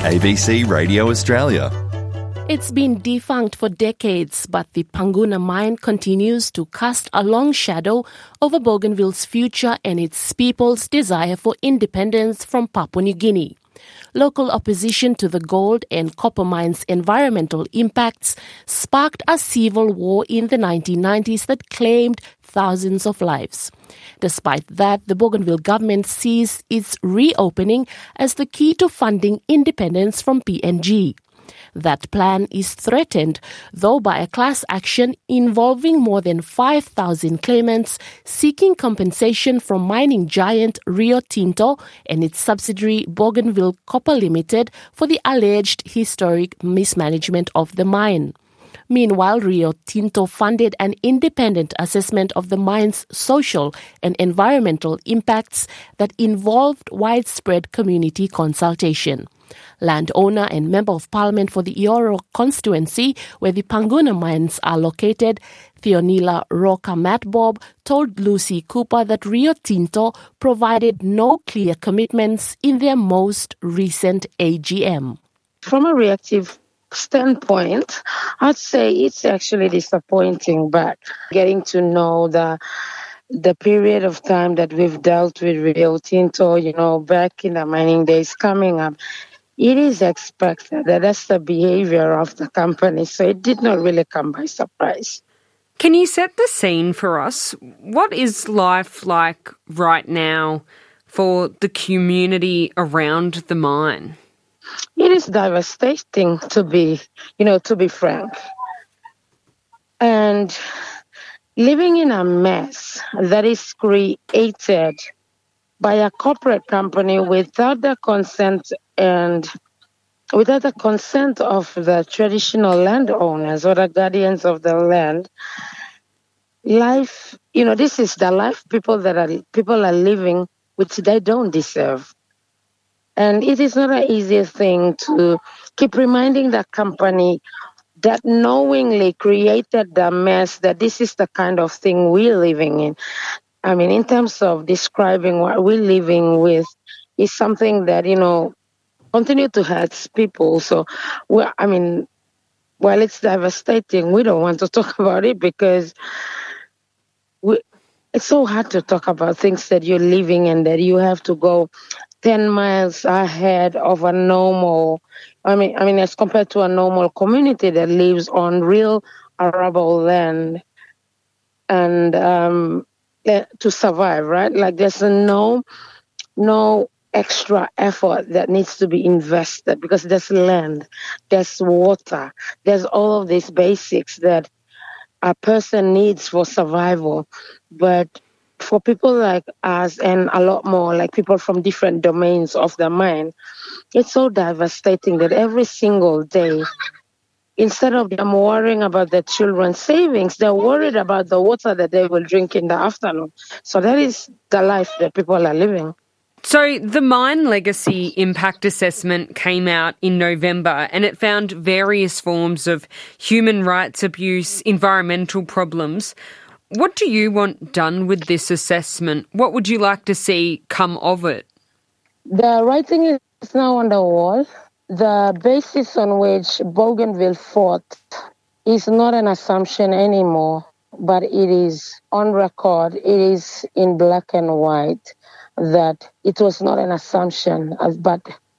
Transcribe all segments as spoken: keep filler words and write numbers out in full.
A B C Radio Australia. It's been defunct for decades, but the Panguna mine continues to cast a long shadow over Bougainville's future and its people's desire for independence from Papua New Guinea. Local opposition to the gold and copper mine's environmental impacts sparked a civil war in the nineteen nineties that claimed thousands of lives. Despite that, the Bougainville government sees its reopening as the key to funding independence from P N G. That plan is threatened, though, by a class action involving more than five thousand claimants seeking compensation from mining giant Rio Tinto and its subsidiary Bougainville Copper Limited for the alleged historic mismanagement of the mine. Meanwhile, Rio Tinto funded an independent assessment of the mine's social and environmental impacts that involved widespread community consultation. Landowner and Member of Parliament for the Eora constituency, where the Panguna mines are located, Theonila Roca Matbob, told Lucy Cooper that Rio Tinto provided no clear commitments in their most recent A G M. From a reactive standpoint, I'd say it's actually disappointing, but getting to know the the period of time that we've dealt with Rio Tinto, you know, back in the mining days coming up, it is expected that that's the behavior of the company, so it did not really come by surprise. Can you set the scene for us? What is life like right now for the community around the mine? It is devastating, to be, you know, to be frank. And living in a mess that is created by a corporate company without the consent and without the consent of the traditional landowners or the guardians of the land, life, you know, this is the life people that are people are living which they don't deserve. And it is not an easy thing to keep reminding the company that knowingly created the mess, that this is the kind of thing we're living in. I mean, in terms of describing what we're living with, is something that, you know, continue to hurt people. So, well, I mean, while it's devastating, we don't want to talk about it because we, it's so hard to talk about things that you're living and that you have to go ten miles ahead of a normal, I mean, I mean, as compared to a normal community that lives on real arable land and um, to survive, right? Like there's no, no extra effort that needs to be invested because there's land, there's water, there's all of these basics that a person needs for survival. But for people like us and a lot more, like people from different domains of the mine, it's so devastating that every single day, instead of them worrying about their children's savings, they're worried about the water that they will drink in the afternoon. So that is the life that people are living. So the Mine Legacy Impact Assessment came out in November and it found various forms of human rights abuse, environmental problems. What do you want done with this assessment? What would you like to see come of it? The writing is now on the wall. The basis on which Bougainville fought is not an assumption anymore, but it is on record. It is in black and white that it was not an assumption, but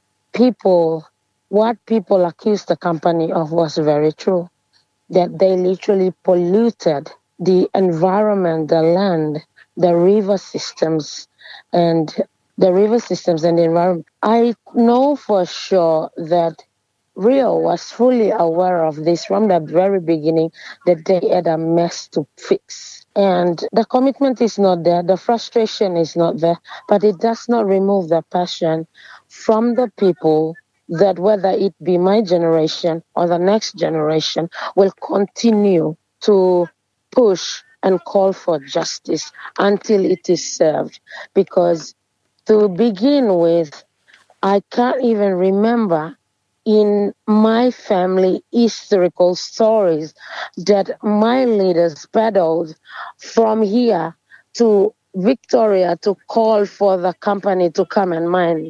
people, what people accused the company of was very true, that they literally polluted the environment, the land, the river systems, and the river systems and the environment. I know for sure that Rio was fully aware of this from the very beginning, that they had a mess to fix. And the commitment is not there, the frustration is not there, but it does not remove the passion from the people that, whether it be my generation or the next generation, will continue to push and call for justice until it is served. Because to begin with, I can't even remember in my family historical stories that my leaders battled from here to Victoria to call for the company to come and mine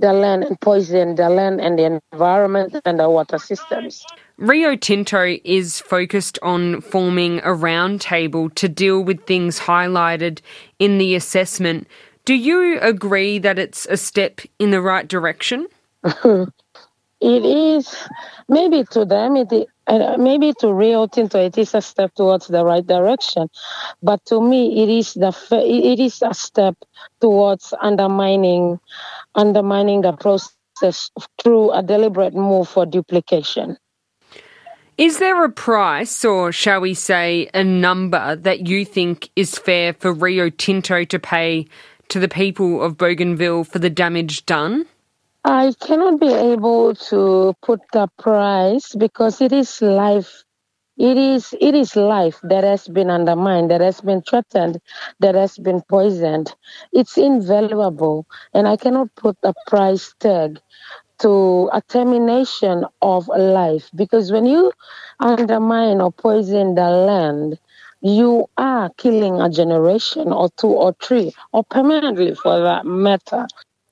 the land and poison the land and the environment and the water systems. Rio Tinto is focused on forming a roundtable to deal with things highlighted in the assessment. Do you agree that it's a step in the right direction? It is, maybe to them, it is, uh, maybe to Rio Tinto, it is a step towards the right direction. But to me, it is the it is a step towards undermining, undermining the process through a deliberate move for duplication. Is there a price, or shall we say a number, that you think is fair for Rio Tinto to pay to the people of Bougainville for the damage done? I cannot be able to put the price because it is life. It is it is life that has been undermined, that has been threatened, that has been poisoned. It's invaluable, and I cannot put a price tag to a termination of life, because when you undermine or poison the land, you are killing a generation or two or three, or permanently for that matter.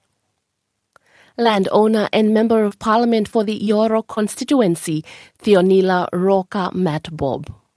Landowner and Member of Parliament for the Yoro constituency, Theonila Roca Matbob.